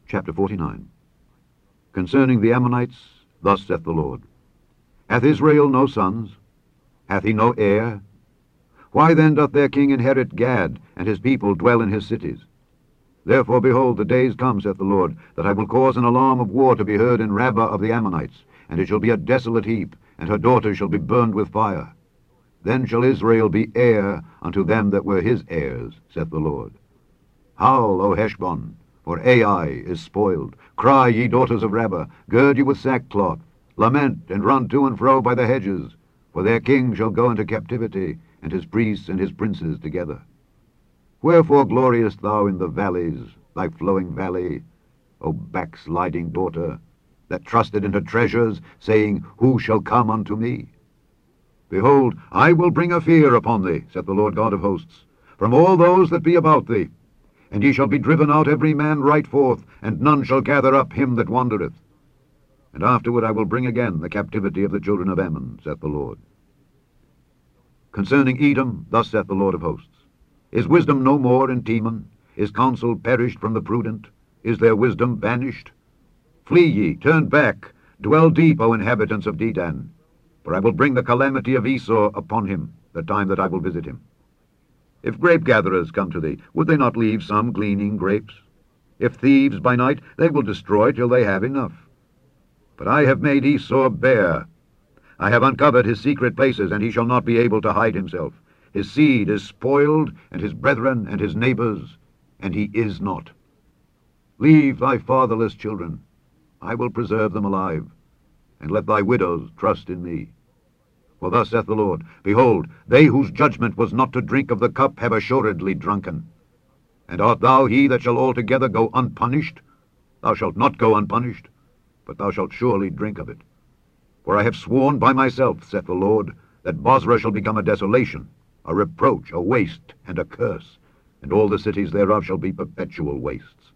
Chapter 49. Concerning the Ammonites, thus saith the Lord, Hath Israel no sons? Hath he no heir? Why then doth their king inherit Gad, and his people dwell in his cities? Therefore, behold, the days come, saith the Lord, that I will cause an alarm of war to be heard in Rabbah of the Ammonites, and it shall be a desolate heap, and her daughters shall be burned with fire. Then shall Israel be heir unto them that were his heirs, saith the Lord. Howl, O Heshbon, for Ai is spoiled. Cry, ye daughters of Rabbah, gird you with sackcloth. Lament, and run to and fro by the hedges, for their king shall go into captivity, and his priests and his princes together. Wherefore gloriest thou in the valleys, thy flowing valley, O backsliding daughter, that trusted in her treasures, saying, Who shall come unto me? Behold, I will bring a fear upon thee, saith the Lord God of hosts, from all those that be about thee. And ye shall be driven out every man right forth, and none shall gather up him that wandereth. And afterward I will bring again the captivity of the children of Ammon, saith the Lord. Concerning Edom, thus saith the Lord of hosts, Is wisdom no more in Teman? Is counsel perished from the prudent? Is their wisdom vanished? Flee ye, turn back, dwell deep, O inhabitants of Dedan, for I will bring the calamity of Esau upon him, the time that I will visit him. If grape-gatherers come to thee, would they not leave some gleaning grapes? If thieves by night, they will destroy till they have enough. But I have made Esau bare. I have uncovered his secret places, and he shall not be able to hide himself. His seed is spoiled, and his brethren and his neighbors, and he is not. Leave thy fatherless children. I will preserve them alive, and let thy widows trust in me. For thus saith the Lord, Behold, they whose judgment was not to drink of the cup have assuredly drunken. And art thou he that shall altogether go unpunished? Thou shalt not go unpunished, but thou shalt surely drink of it. For I have sworn by myself, saith the Lord, that Bozrah shall become a desolation, a reproach, a waste, and a curse, and all the cities thereof shall be perpetual wastes.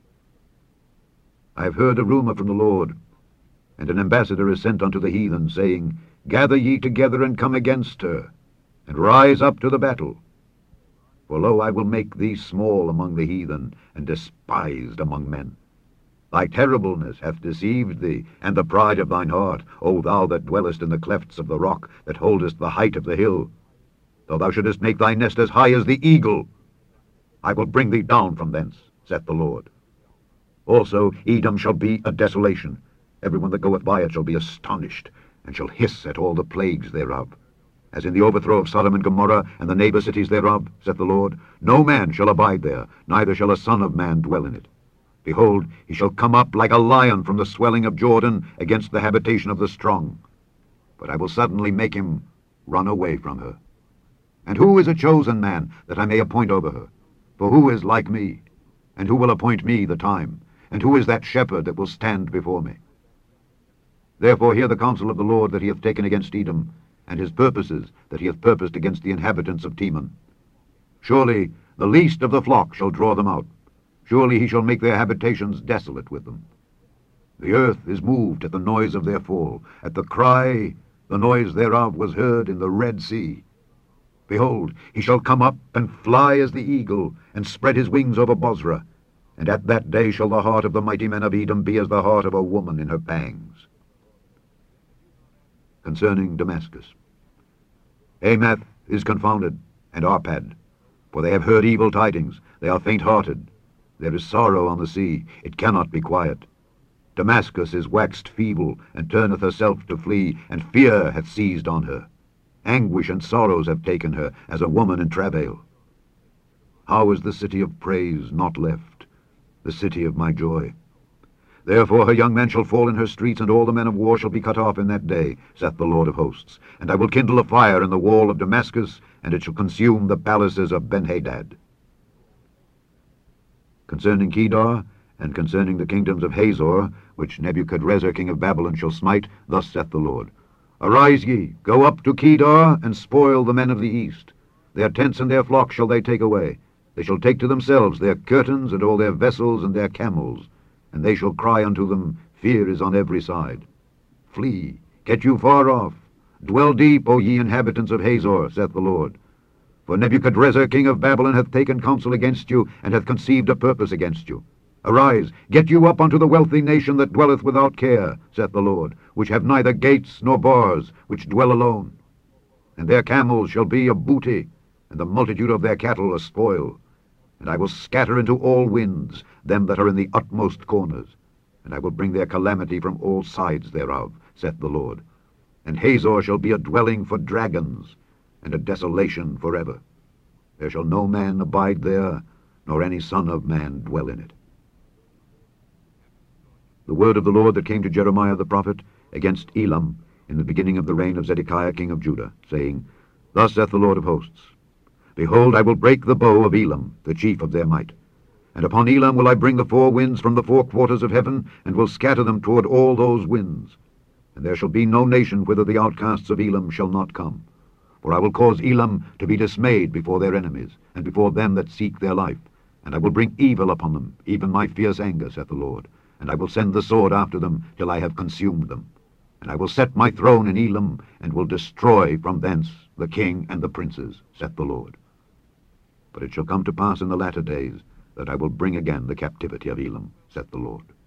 I have heard a rumor from the Lord, and an ambassador is sent unto the heathen, saying, Gather ye together and come against her, and rise up to the battle. For lo, I will make thee small among the heathen, and despised among men. Thy terribleness hath deceived thee, and the pride of thine heart, O thou that dwellest in the clefts of the rock, that holdest the height of the hill. Though thou shouldest make thy nest as high as the eagle, I will bring thee down from thence, saith the Lord. Also Edom shall be a desolation. Every one that goeth by it shall be astonished, and shall hiss at all the plagues thereof. As in the overthrow of Sodom and Gomorrah, and the neighbor cities thereof, saith the Lord, no man shall abide there, neither shall a son of man dwell in it. Behold, he shall come up like a lion from the swelling of Jordan against the habitation of the strong. But I will suddenly make him run away from her. And who is a chosen man, that I may appoint over her? For who is like me? And who will appoint me the time? And who is that shepherd that will stand before me? Therefore hear the counsel of the Lord that he hath taken against Edom, and his purposes that he hath purposed against the inhabitants of Teman. Surely the least of the flock shall draw them out. Surely he shall make their habitations desolate with them. The earth is moved at the noise of their fall. At the cry, the noise thereof was heard in the Red Sea. Behold, he shall come up and fly as the eagle, and spread his wings over Bozrah. And at that day shall the heart of the mighty men of Edom be as the heart of a woman in her pangs. Concerning Damascus. Hamath is confounded, and Arpad, for they have heard evil tidings, they are faint-hearted. There is sorrow on the sea, it cannot be quiet. Damascus is waxed feeble, and turneth herself to flee, and fear hath seized on her. Anguish and sorrows have taken her, as a woman in travail. How is the city of praise not left, the city of my joy? Therefore her young men shall fall in her streets, and all the men of war shall be cut off in that day, saith the Lord of hosts. And I will kindle a fire in the wall of Damascus, and it shall consume the palaces of Benhadad. Concerning Kedar, and concerning the kingdoms of Hazor, which Nebuchadrezzar king of Babylon shall smite, thus saith the Lord, Arise ye, go up to Kedar, and spoil the men of the east. Their tents and their flocks shall they take away. They shall take to themselves their curtains, and all their vessels, and their camels. And they shall cry unto them, Fear is on every side. Flee, get you far off. Dwell deep, O ye inhabitants of Hazor, saith the Lord. For Nebuchadrezzar king of Babylon hath taken counsel against you, and hath conceived a purpose against you. Arise, get you up unto the wealthy nation that dwelleth without care, saith the Lord, which have neither gates nor bars, which dwell alone. And their camels shall be a booty, and the multitude of their cattle a spoil. And I will scatter into all winds them that are in the utmost corners, and I will bring their calamity from all sides thereof, saith the Lord. And Hazor shall be a dwelling for dragons, and a desolation forever. There shall no man abide there, nor any son of man dwell in it. The word of the Lord that came to Jeremiah the prophet against Elam in the beginning of the reign of Zedekiah king of Judah, saying, Thus saith the Lord of hosts, Behold, I will break the bow of Elam, the chief of their might. And upon Elam will I bring the four winds from the four quarters of heaven, and will scatter them toward all those winds. And there shall be no nation whither the outcasts of Elam shall not come. For I will cause Elam to be dismayed before their enemies, and before them that seek their life. And I will bring evil upon them, even my fierce anger, saith the Lord. And I will send the sword after them, till I have consumed them. And I will set my throne in Elam, and will destroy from thence the king and the princes, saith the Lord. But it shall come to pass in the latter days, that I will bring again the captivity of Elam, saith the Lord.